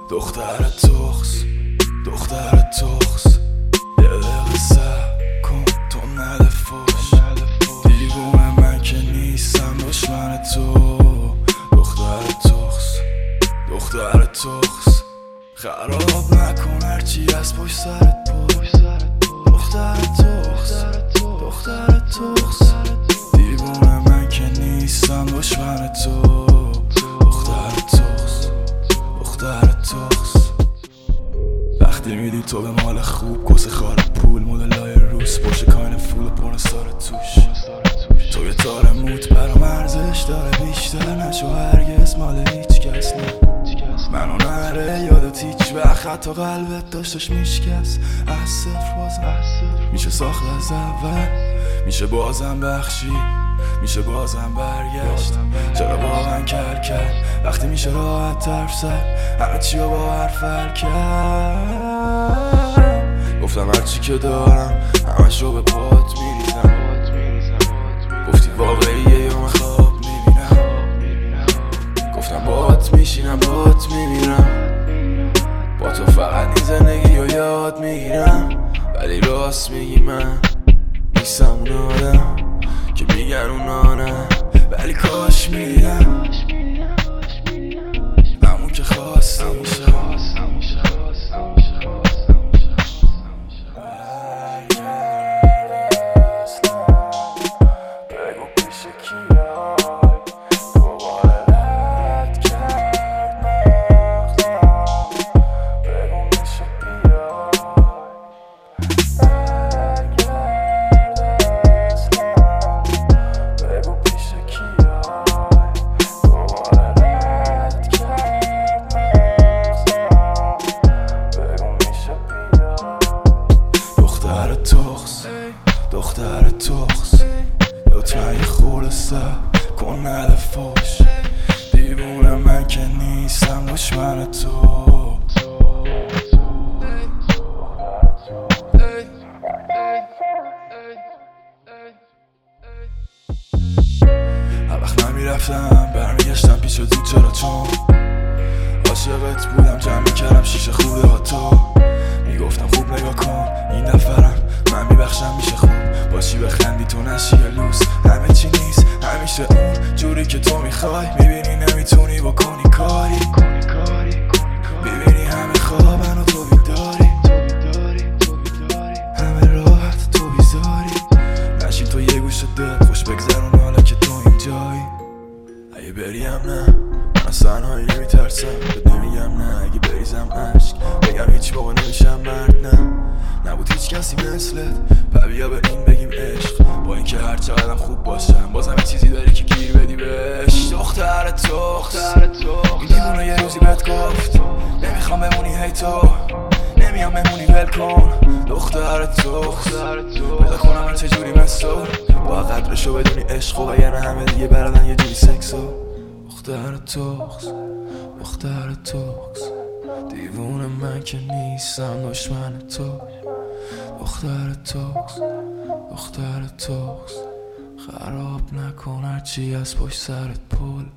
دختر تخس یه دقیقه صبر کن تو نده فوش دیوونه من که نیستم دشمن تو. دختر تخس خراب نکن هرچی از پشت سرت پول. دختر تخس دیوونه من که نیستم دشمن تو. دختر تخس وقتی میدی تو به مال خوب کس خال پول مدلای روز باشه کاین فول و پرنسار توش. تو یه تار موت برام ارزش داره بیشتر نشو هرگز مال هیچ کس. نه منو نره یادت هیچ وقت حتی قلبت داشتش میشکست. از صفر بازم میشه ساخت از اول، میشه بازم بخشی، میشه بازم برگشت. چرا واقعا کرد وقتی میشه راحت طرف زد همه چی رو با حرف حل کرد. گفتم هرچی که دارم همش رو به پات میریزم. گفتی واقعیه یا من خواب میبینم. گفتم باهات میشینم باهات میمیرم. با تو فقط این زندگی رو یاد میگیرم. ولی راست میگی من نیستم اون آدم که میگن اونا نه، ولی کاش میدیدم همون که خواستم میشه. بگو پیش کیای دوباره رد کرد مغزم. بگو میشه بیای دختر تخس لطفا یه خورده صبر کن نده فوش دیوونه من که نیستم دشمن تو. هر وقت من میرفتم برمیگشتم پیش تو چرا چون عاشقت بودم جمع میکردم شیشه خورده ها تو. میگفتم خوب نگاه کن این نفرم من میبخشم میشه خوب باشی بخندی تو نشی یه لوس. همه چی نیست همیشه اون جوری که تو میخوای. میبینی نمیتونی بکنی کاری میبینی همه خوابن و تو بیداری همه راحت تو بیزاری. نشین تو یه گوشه دل خوش بگذرون حالا که تو اینجایی. اگه بریم نه من از تنهایی نمیترسم بهت نمیگم نه. اگه بریزم عشق بگم هیچ موقع نمیشم مرد نه. نبود هیچ کسی مثلت و بیا به این بگیم عشق. با اینکه هر چقدرم خوب باشم بازم یه چیزی داری که گیر بدی بهش. دختر تخس این دیوونه یه روزی بهت گفت نمیخوام بمونی هی تو نمیام بمونی ول کن. دختر تخس پیدا کنم من چجوری مثل با قدرشو بدونی عشق و یعنی همه دیگه بردن یه جوری سکسو. دختر تخس دیوونه من که نیستم دشمن تو. دختر تخس خراب نکن هرچی از پشت سرت پول.